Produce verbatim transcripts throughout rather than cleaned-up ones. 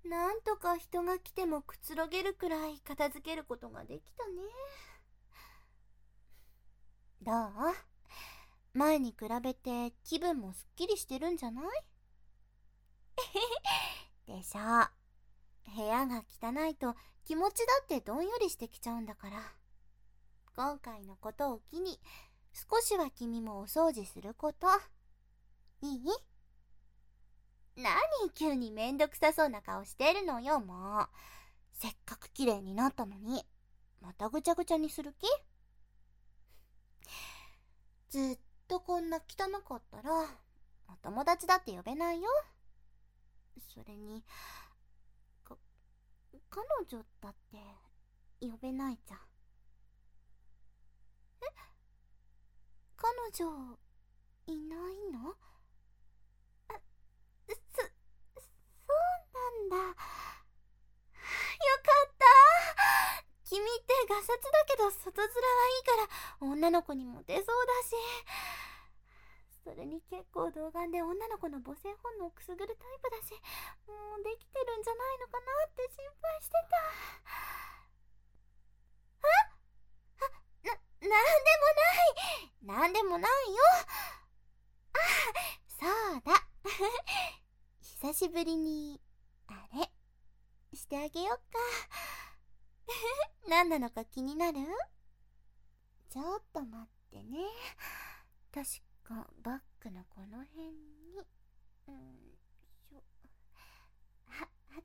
なんとか人が来てもくつろげるくらい片付けることができたね。どう？前に比べて気分もすっきりしてるんじゃない？でしょ。部屋が汚いと気持ちだってどんよりしてきちゃうんだから。今回のことを機に少しは君もお掃除すること。いい？何急にめんどくさそうな顔してるのよ、もう。せっかく綺麗になったのにまたぐちゃぐちゃにする気？ずっとこんな汚かったらお友達だって呼べないよ。それにか彼女だって呼べないじゃん。え？彼女いないの？あ、そ、そうなんだ。よかった。君ってガサツだけど外面はいいから女の子にモテそうだし、それに結構童顔で女の子の母性本能をくすぐるタイプだし、もうできてるんじゃないのかなって心配してた。あ、な、なんでもない。なんでもないよ。あ、そうだ。久しぶりにあれしてあげよっか。何なのか気になる？ちょっと待ってね。確かバッグのこの辺に、うんしょ、あ、あった。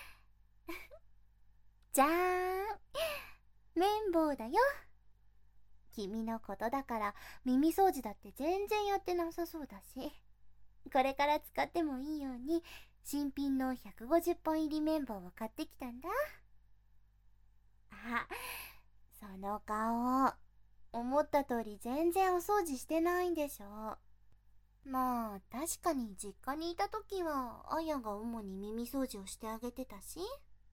じゃーん、綿棒だよ。君のことだから耳掃除だって全然やってなさそうだし、これから使ってもいいように新品のひゃくごじゅっぽん入り綿棒を買ってきたんだ。あ、その顔、思った通り全然お掃除してないんでしょ。まあ確かに実家にいた時はあやが主に耳掃除をしてあげてたし、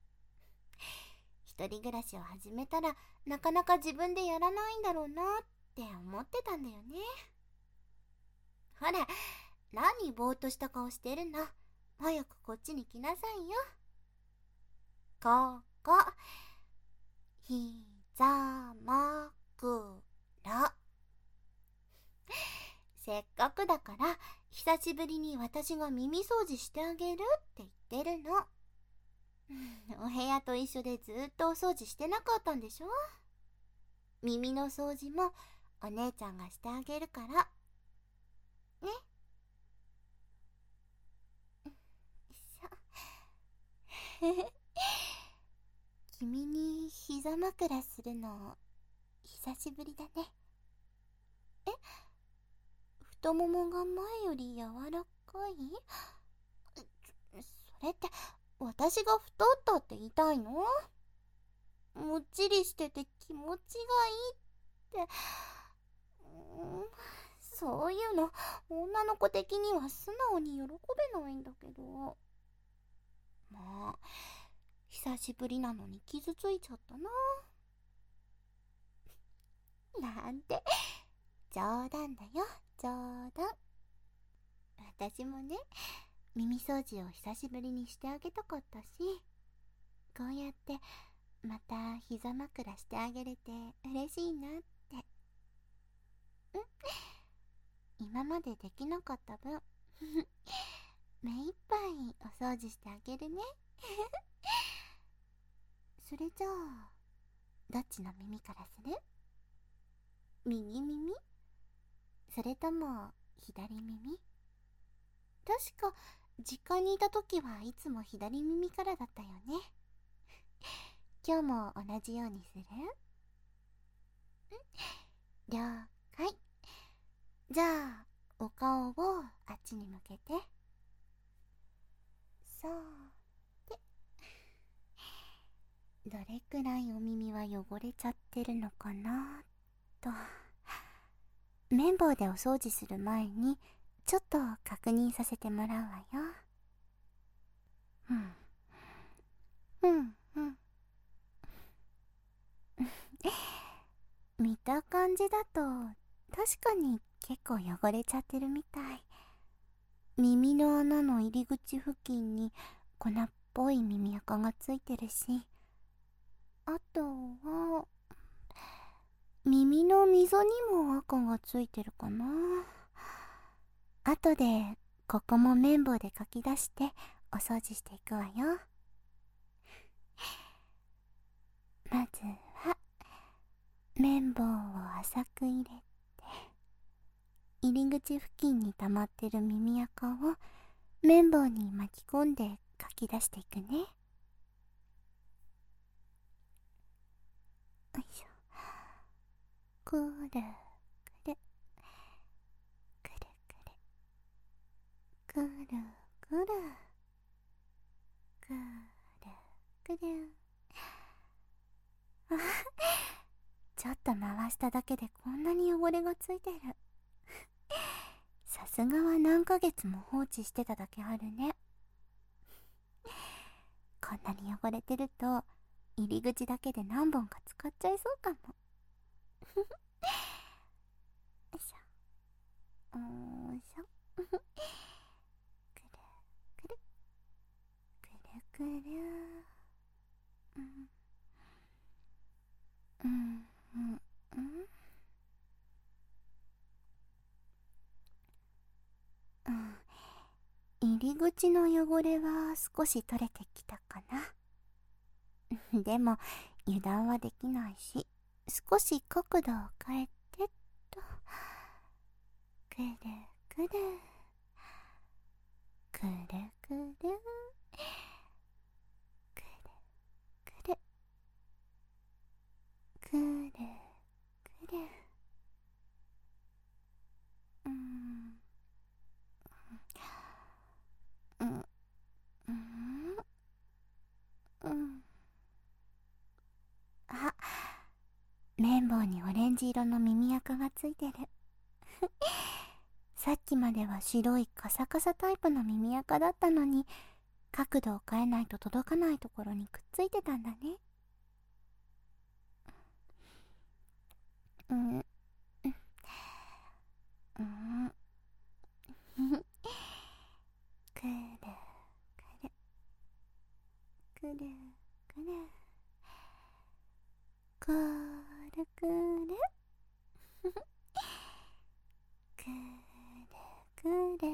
一人暮らしを始めたらなかなか自分でやらないんだろうなって思ってたんだよね。ほら、何ぼーっとした顔してるの。早くこっちに来なさいよ。ここ、ひざまくら。せっかくだから久しぶりに私が耳掃除してあげるって言ってるの。お部屋と一緒でずっとお掃除してなかったんでしょ。耳の掃除もお姉ちゃんがしてあげるからね。君に膝枕するの久しぶりだね。え？太ももが前より柔らかい？それって私が太ったって言いたいの？もっちりしてて気持ちがいいって、うん、そういうの女の子的には素直に喜べないんだけど。まあ久しぶりなのに傷ついちゃったな。なんて冗談だよ、冗談。私もね、耳掃除を久しぶりにしてあげたかったし、こうやってまた膝枕してあげれて嬉しいなって。ん？今までできなかった分目いっぱいお掃除してあげるね。それじゃあどっちの耳からする？右耳？それとも左耳？確か実家にいた時はいつも左耳からだったよね。今日も同じようにする？了解。じゃあお顔をあっちに向けて。そうで、どれくらいお耳は汚れちゃってるのかなと。綿棒でお掃除する前にちょっと確認させてもらうわよ。うんうんうん見た感じだと確かに結構汚れちゃってるみたい。耳の穴の入り口付近に粉っぽい耳垢がついてるし、あとは耳の溝にも赤がついてるかな。後でここも綿棒でかき出してお掃除していくわよ。まずは綿棒を浅く入れて、入り口付近に溜まってる耳垢を綿棒に巻き込んでかき出していくね。よいしょ。くるくるくるくるくるくるくるくるくる。あ、ちょっと回しただけでこんなに汚れがついてる。さすがは何ヶ月も放置してただけあるね。こんなに汚れてると入り口だけで何本か使っちゃいそうかも。よいしょ。よいしょ。くるくるくるくる。うんうんうんうんうん。入り口の汚れは少し取れてきたかな。でも油断はできないし、少し角度を変えてっと。くるくるくるくるくるくるくるくる。うんうんうんうん。あ、綿棒にオレンジ色の耳垢がついてる。さっきまでは白いカサカサタイプの耳垢だったのに、角度を変えないと届かないところにくっついてたんだね。うんうんうんくるくるくるくるくるくるくるくる。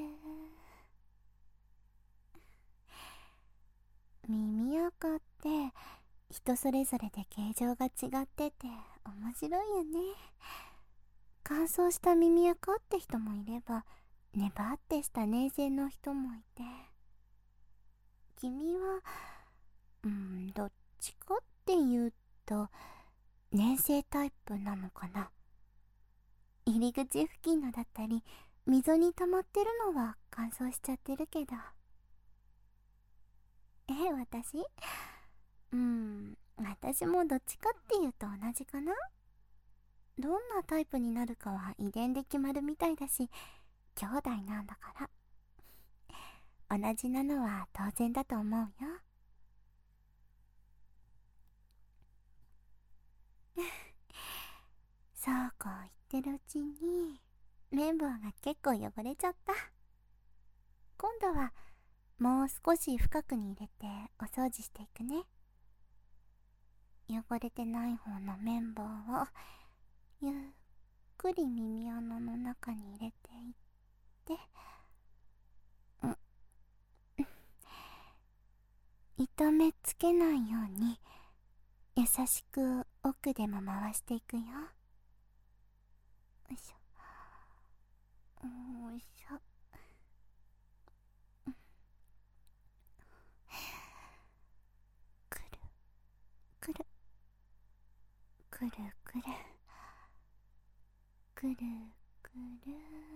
耳垢って人それぞれで形状が違ってて面白いよね。乾燥した耳垢って人もいれば、ネバーってした粘性の人もいて。君はうーんどっちかっていうと粘性タイプなのかな。入り口付近のだったり溝に溜まってるのは乾燥しちゃってるけど。え、私うーん私もどっちかっていうと同じかな。どんなタイプになるかは遺伝で決まるみたいだし、兄弟なんだから同じなのは当然だと思うよ。そうこう言ってるうちに綿棒が結構汚れちゃった。今度はもう少し深くに入れてお掃除していくね。汚れてない方の綿棒をゆっくり耳穴の中に入れていって、うん、糸目つけないように優しく奥でも回していくよ。よいしょよいしょ。くるくるくるくるくるくる。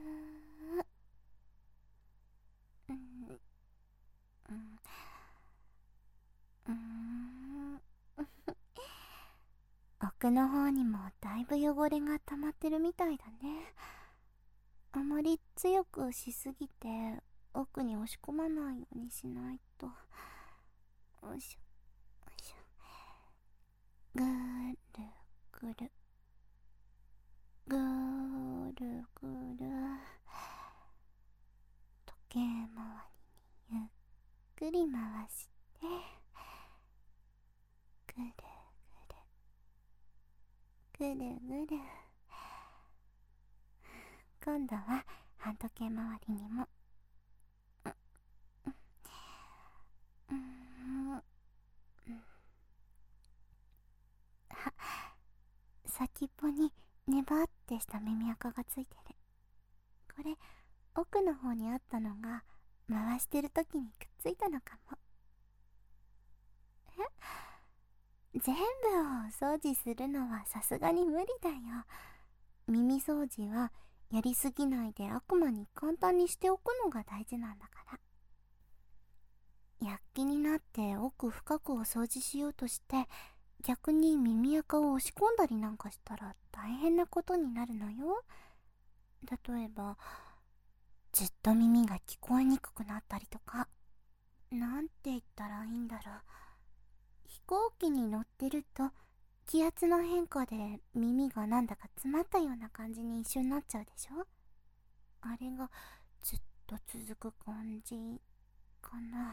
うんうんうん奥の方にもだいぶ汚れが溜まってるみたいだね。あまり強くしすぎて奥に押し込まないようにしないと。よいしょよいしょ。ぐるぐるぐるぐる。時計回りにゆっくり回してぐるぐるぐるぐる。今度は反時計回りにも。うん、あ、先っぽにネバーってした耳垢がついてる。これ奥の方にあったのが回してる時にくっついたのかも。え、全部をお掃除するのはさすがに無理だよ。耳掃除はやりすぎないで悪魔に簡単にしておくのが大事なんだから。躍起になって奥深くお掃除しようとして逆に耳垢を押し込んだりなんかしたら大変なことになるのよ。例えばずっと耳が聞こえにくくなったりとか。なんて言ったらいいんだろう。飛行機に乗ってると気圧の変化で耳がなんだか詰まったような感じに一緒になっちゃうでしょ。あれがずっと続く感じかな。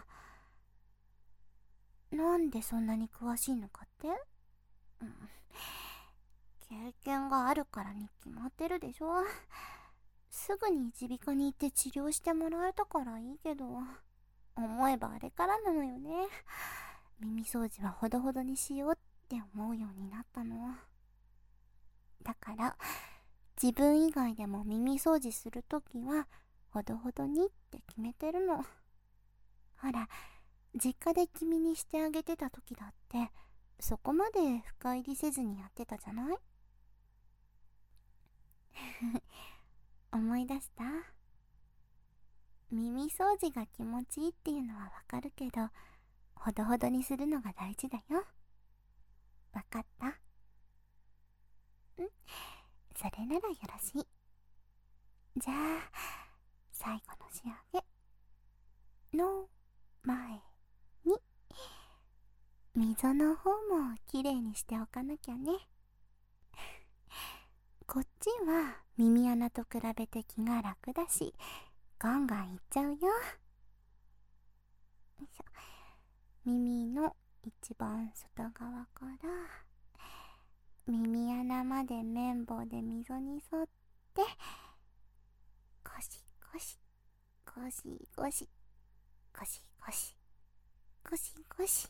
なんでそんなに詳しいのかって、うん、経験があるからに決まってるでしょ。すぐに耳鼻科に行って治療してもらえたからいいけど、思えばあれからなのよね。耳掃除はほどほどにしようって思うようになったの。だから自分以外でも耳掃除するときはほどほどにって決めてるの。ほら、実家で君にしてあげてた時だってそこまで深入りせずにやってたじゃない。思い出した？耳掃除が気持ちいいっていうのはわかるけど、ほどほどにするのが大事だよ。わかった？ん？それならよろしい。じゃあ最後の仕上げの前に溝の方もきれいにしておかなきゃね。こっちは耳穴と比べて気が楽だしガンガンいっちゃうよ。よいしょ。耳の一番外側から耳穴まで綿棒で溝に沿ってゴシゴシゴシゴシゴシゴシゴシゴシ。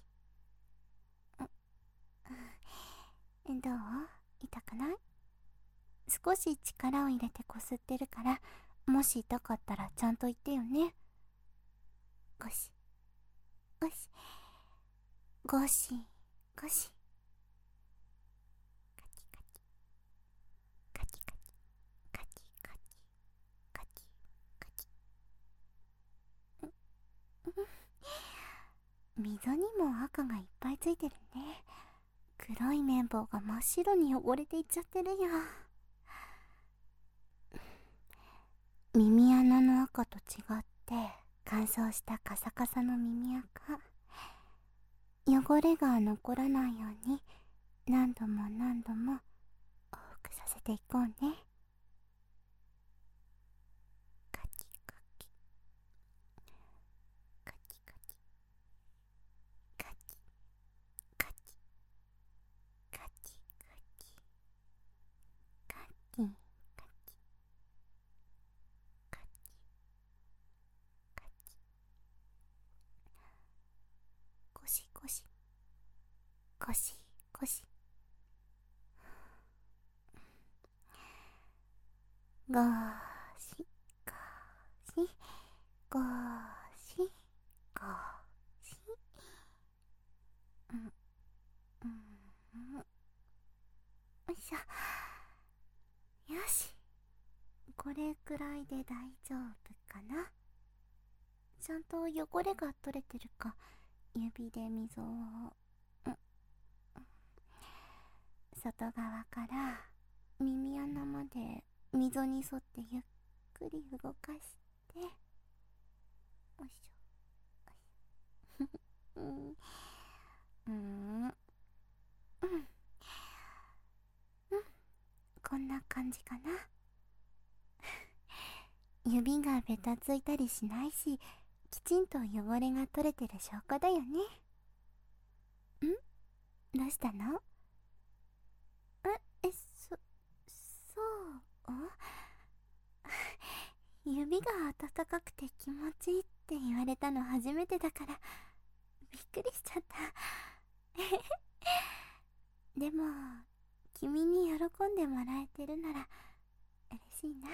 うん、どう？痛くない？少し力を入れてこすってるから、もし痛かったらちゃんと言ってよね。ゴシゴシゴシゴシ。カキカキカキカキカキカキカキ。溝にも赤がいっぱいついてるね。黒い綿棒が真っ白に汚れていっちゃってるよ。耳穴の赤と違って乾燥したカサカサの耳垢。汚れが残らないように何度も何度も往復させていこうね。カキカキカキカキカキカキカキカキカキカキカキカキゴシゴシゴシゴシゴシゴシゴシゴシ。うんうんよいしょ。よし、これくらいで大丈夫かな。ちゃんと汚れが取れてるか指で溝を、うん、外側から耳穴まで溝に沿ってゆっくり動かして、よいしょ。うん、うん、うん、こんな感じかな。指がベタついたりしないし、きちんと汚れが取れてる証拠だよね。 どうしたの？え、え、そ、そう指が温かくて気持ちいいって言われたの初めてだからびっくりしちゃった。でも君に喜んでもらえてるなら嬉しいな。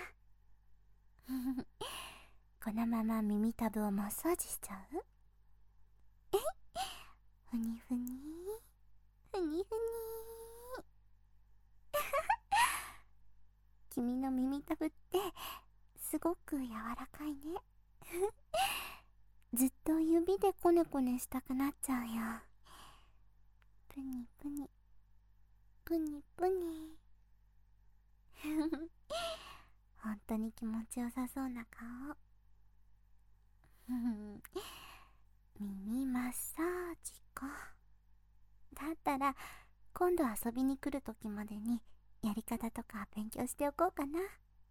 このまま耳たぶをマッサージしちゃう？えふにふにふにふに君の耳たぶってすごく柔らかいね。ずっと指でコネコネしたくなっちゃうよ。ぷにぷにぷにぷに。本当に気持ちよさそうな顔。耳マッサージか。だったら今度遊びに来る時までにやり方とか勉強しておこうかな。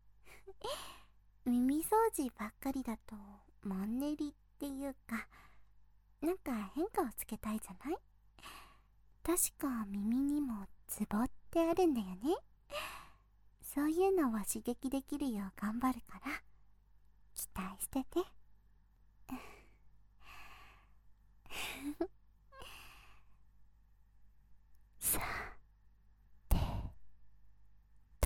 耳掃除ばっかりだとマンネリっていうか、なんか変化をつけたいじゃない？確か耳にもツボってあるんだよね。そういうのを刺激できるよう頑張るから期待してて。さてと。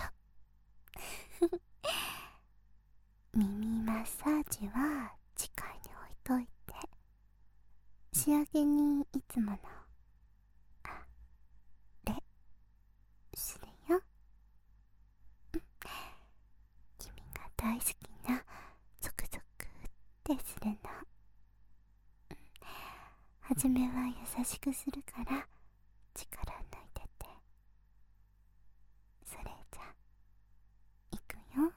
耳マッサージは次回に置いといて、仕上げにいつものあれするよ。君が大好きなゾクゾクってするの。はじめは優しくするから力抜いてて。それじゃいくよ。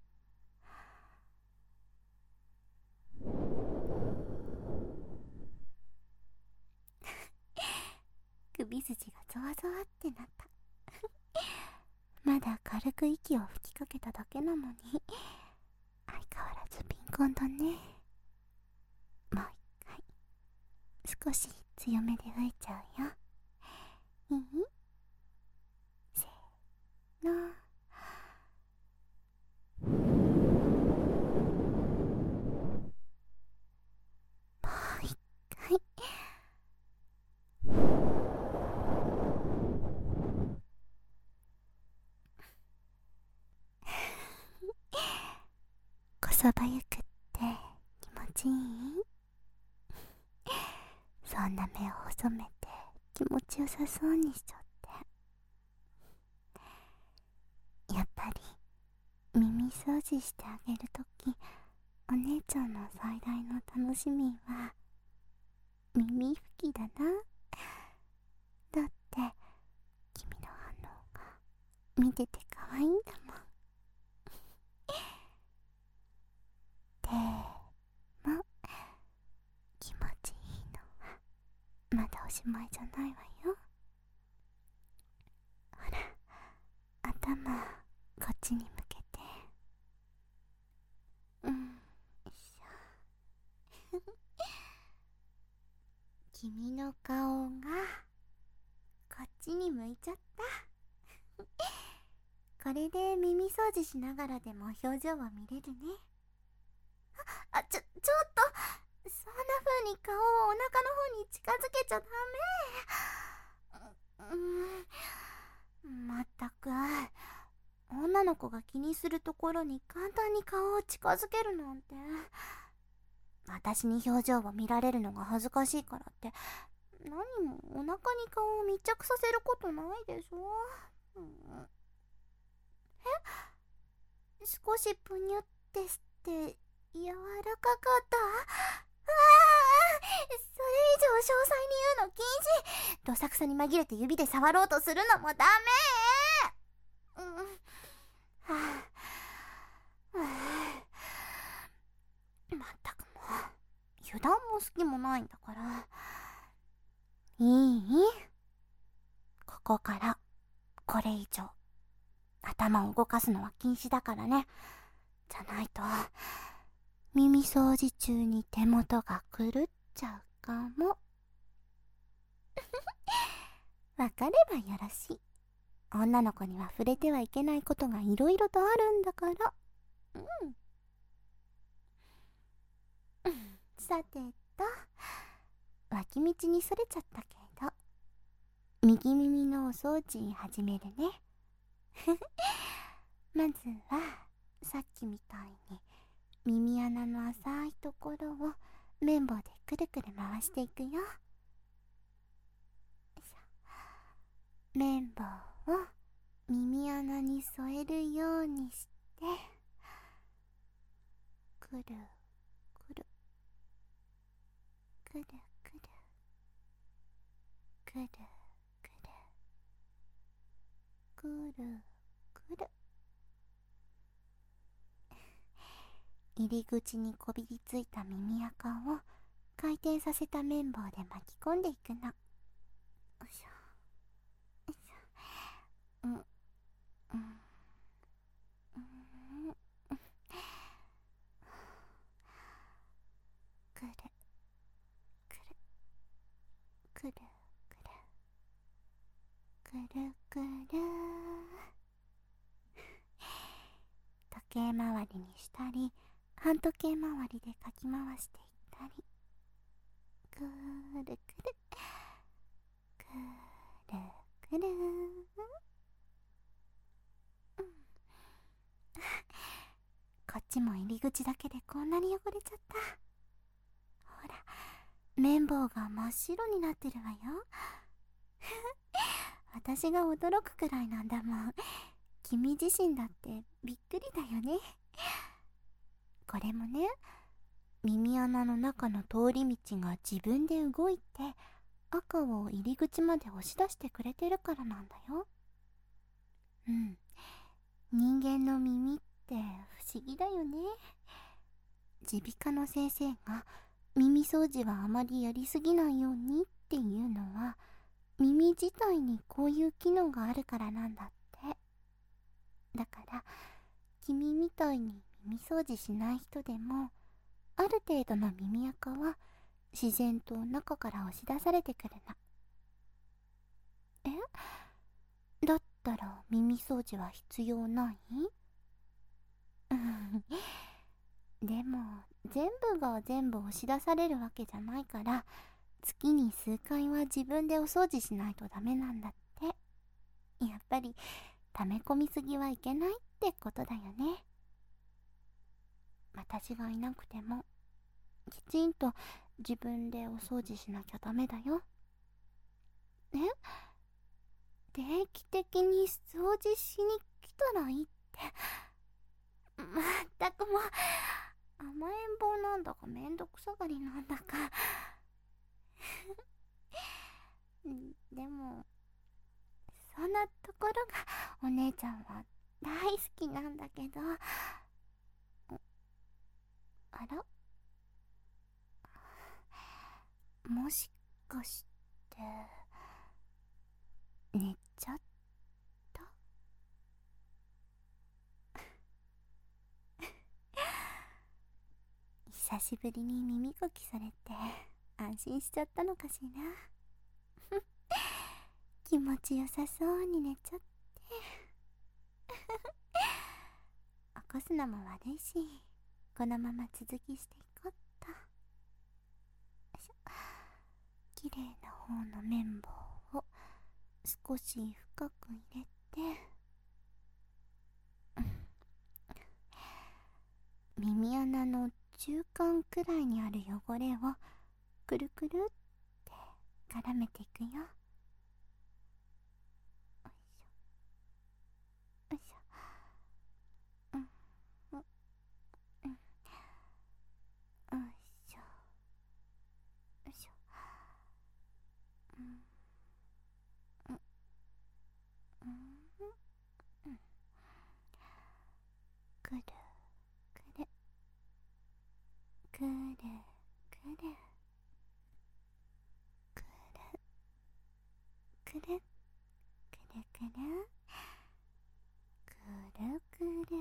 首筋がゾワゾワってなった。まだ軽く息を吹きかけただけなのに相変わらず敏感だね。もう一回少し強めで吹いちゃうよ。いい？せーの。もう一回。こそばゆくって気持ちいい？そんな目を細めて気持ちよさそうにしちゃって。やっぱり耳掃除してあげるとき、お姉ちゃんの最大の楽しみは耳拭きだな。だって君の反応が見てて可愛いんだもん。でも気持ちいいのはまだおしまいじゃないわよ。ほら、頭こっちに向けて。うん、よいしょ。君の顔がこっちに向いちゃった。これで耳掃除しながらでも表情は見れるね。あ、あ、ちょ、ちょっとそんな風に顔をお腹の方に近づけちゃダメ。う、うん、まったく女の子が気にするところに簡単に顔を近づけるなんて。私に表情を見られるのが恥ずかしいからって何もお腹に顔を密着させることないでしょ。うん、え、少しぷにゅってして柔らかかった。ああ、それ以上詳細に言うの禁止。どさくさに紛れて指で触ろうとするのもダメ。うん、はあ、はあ、まったくもう油断も好きもないんだから。いい？ここからこれ以上頭を動かすのは禁止だからね。じゃないと耳掃除中に手元が狂っちゃうかも。 わかればよろしい。女の子には触れてはいけないことがいろいろとあるんだから。うん。さてと、脇道にそれちゃったけど、右耳のお掃除始めるね。まずは、さっきみたいに耳穴の浅いところを綿棒でくるくる回していくよ。綿棒を耳穴に添えるようにして、くるくるくるくるくるくるくるくる。入り口にこびりついた耳垢を回転させた綿棒で巻き込んでいくの。よいしょよいしょ。うんうんうんくるくるくるくるくるくる。時計回りにしたり、半時計回りでかき回していったり、くるくるくるくる。うん、こっちも入り口だけでこんなに汚れちゃった。ほら、綿棒が真っ白になってるわよ。私が驚くくらいなんだもん。君自身だってびっくりだよね。これもね、耳穴の中の通り道が自分で動いて赤を入り口まで押し出してくれてるからなんだよ。うん、人間の耳って不思議だよね。耳鼻科の先生が耳掃除はあまりやりすぎないようにっていうのは、耳自体にこういう機能があるからなんだって。だから君みたいに耳掃除しない人でも、ある程度の耳垢は自然と中から押し出されてくるの。え？だったら耳掃除は必要ない？でも全部が全部押し出されるわけじゃないから、月に数回は自分でお掃除しないとダメなんだって。やっぱり溜め込みすぎはいけないってことだよね。私がいなくてもきちんと自分でお掃除しなきゃダメだよ。え？定期的に掃除しに来たらいいって。まったくもう、甘えん坊なんだかめんどくさがりなんだか。でもそんなところがお姉ちゃんは大好きなんだけど。あら、もしかして寝ちゃった？久しぶりに耳かきされて安心しちゃったのかしら。気持ちよさそうに寝ちゃって起こすのも悪いし、このまま続きしていこっと。きれいな方の綿棒を少し深く入れて、耳穴の中間くらいにある汚れをくるくるって絡めていくよ。よいしょよいしょ。うんうんうんよいしょよいしょ。うんうんうんうん。くるくるくるくるくるくるくるくるくるくるくる。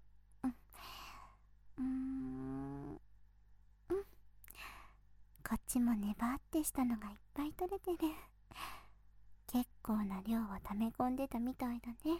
うんうんうん。こっち私もネバーってしたのがいっぱい取れてる。結構な量を溜め込んでたみたいだね。よい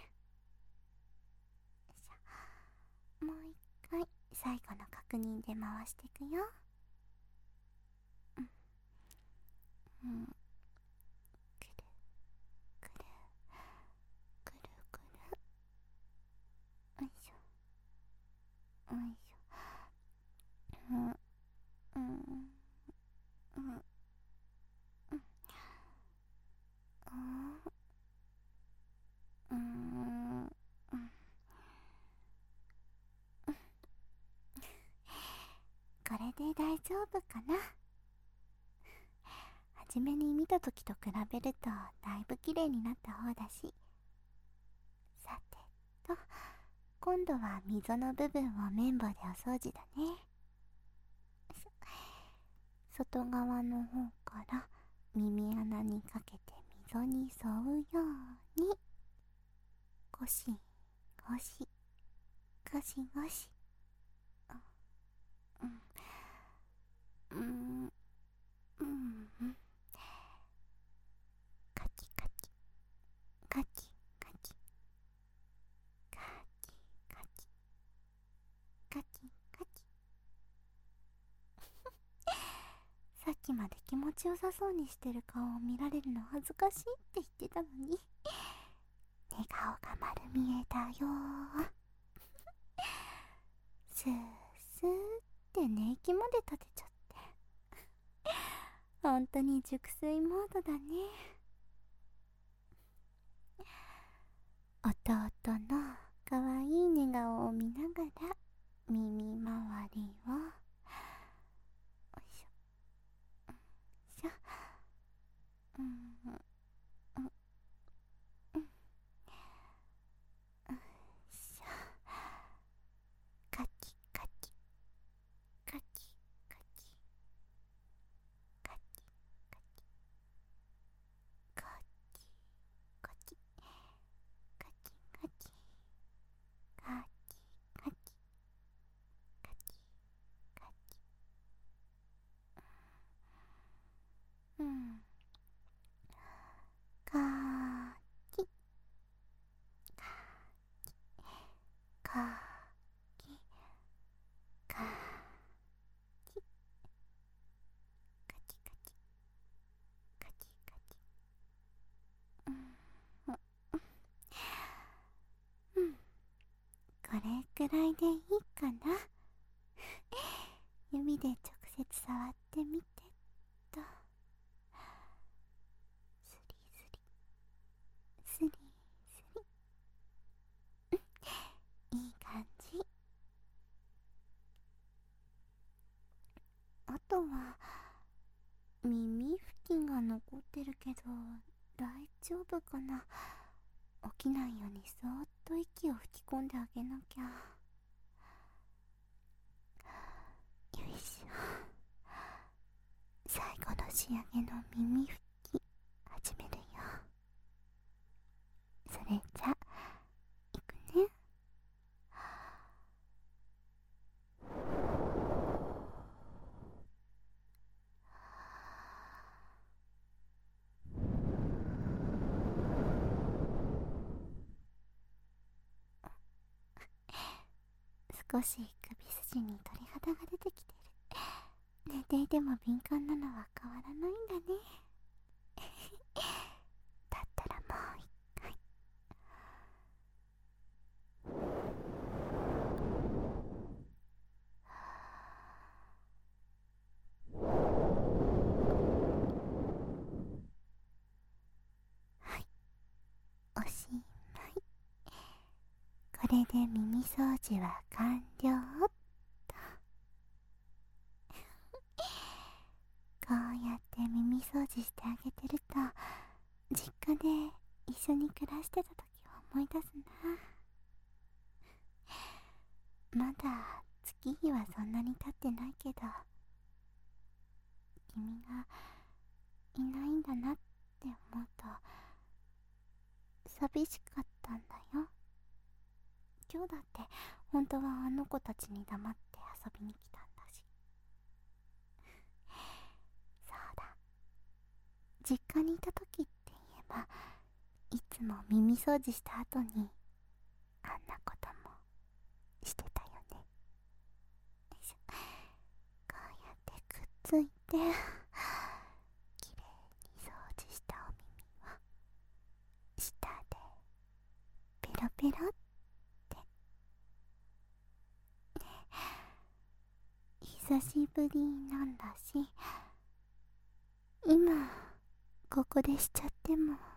しょ。もう一回最後の確認で回していくよ。うん、うん、くるくるくるくる、よいしょよいしょ。うんうんうんうんうんうんうん。これで大丈夫かな。はじめに見た時と比べるとだいぶ綺麗になった方だし。さてと、今度は溝の部分を綿棒でお掃除だね。外側の方から耳穴にかけて溝に沿うようにゴシゴシゴシゴシ。うんうんうんうん。カキカキカキカキカキカキカキカキ。さっきまで気持ちよさそうにしてる顔を見られるの恥ずかしいって言ってたのに、寝顔が丸見えだよー。スースーって寝息まで立てちゃって、ほんとに熟睡モードだね。弟のかわいい寝顔を見ながら耳周りをよいしょよいしょ。うんうんうんうん。よいしょ。カキカキカキカキカキカキカキカキカキカキカキカキカキカキ。うん。カキカキカキカキカキカキカキカキ。うんうん。これくらいでいいかな。指で直接触ってみてと。スリスリスリスリ。いい感じ。あとは耳拭きが残ってるけど大丈夫かな。起きないようにそーっと息を吹き込んであげなきゃ。よいしょ。最後の仕上げの耳拭き始めるよ。それじゃいくね。少し首筋に鳥肌が出てきてる。寝ていても敏感なのは変わらないんだね。だったらもう一回。はい、おしまい。これで耳掃除は完了っと。こうやって耳掃除してあげてると実家で一緒に暮らしてた時を思い出すな。まだ月日はそんなに経ってないけど、君がいないんだなって思うと寂しかったんだよ。今日だって本当はあの子たちに黙って遊びに来たんだし。 実家にいた時って言えば、いつも耳掃除した後にあんなこともしてたよね。よいしょ。こうやってくっついてきれいに掃除したお耳は舌でペロペロって。久しぶりなんだし、今ここでしちゃっても